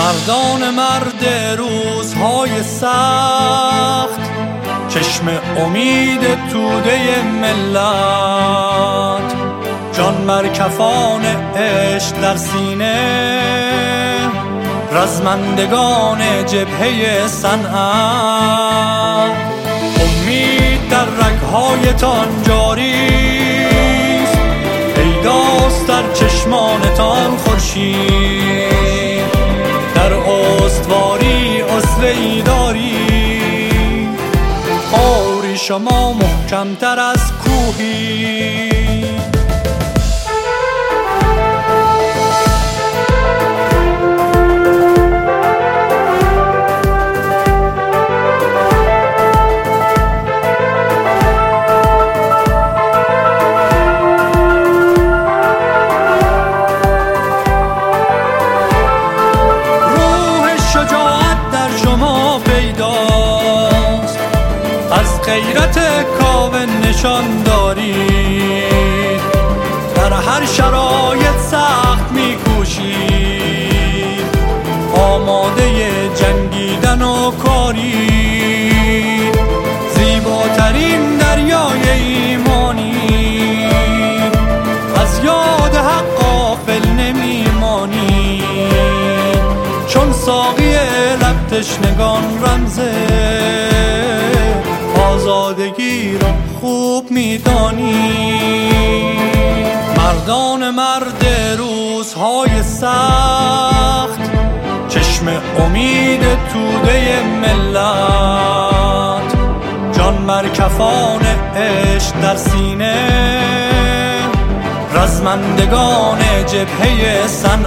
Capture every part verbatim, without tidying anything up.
مردان مرد روزهای سخت، چشم امید توده ملت، جان بر کفان عشق در سینه، رزمندگان جبهه صنعت. امید در رگ‌هایتان جاریست، پیداست در چشمانتان خورشید، در استواری اصله‌ای داری، آوری شما محکم‌تر از کوهی. از غیرت کاوه نشان دارید، در هر شرایط سخت می‌کوشید، آماده جنگیدن و کاری، زیباترین دریای ایمانی، از یاد حق غافل نمیمانی، چون ساقی لب تشنگان رمزه، آزادگی را خوب میدانی. مردان مرد روزهای سخت، چشم امید توده ملت، جان بر کفان عشق در سینه، رزمندگان جبهه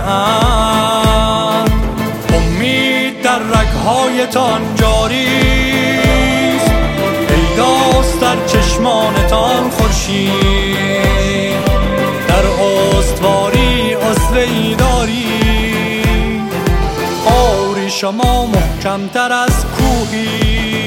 صنعت. امید در رگ‌هایتان جاریست، پیداست در چشمانتان خورشید، در استواری اصله‌ای داری، آوری شما محکم‌تر از کوهی.